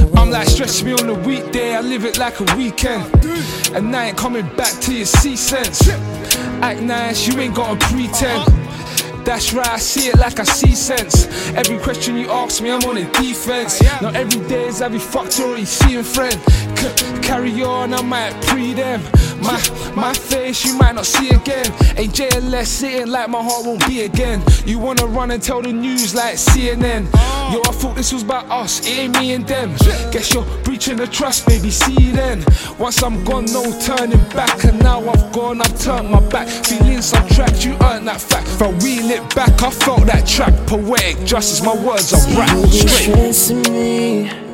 I'm like, stress me on a weekday, I live it like a weekend. And I ain't coming back till you see sense. Act nice, you ain't gotta pretend. That's right, I see it like I see sense. Every question you ask me, I'm on the defense. Not every day is every fucked or you seeing friend. Carry on, I might pre them. My face you might not see again. Ain't JLS sitting like my heart won't beat again. You wanna run and tell the news like CNN. Yo, I thought this was about us, it ain't me and them. Guess you're breaching the trust, baby, see then. Once I'm gone, no turning back. And now I've gone, I've turned my back. Feeling subtract, you earned that fact. If I reel it back, I felt that track. Poetic justice, my words are rap straight. Me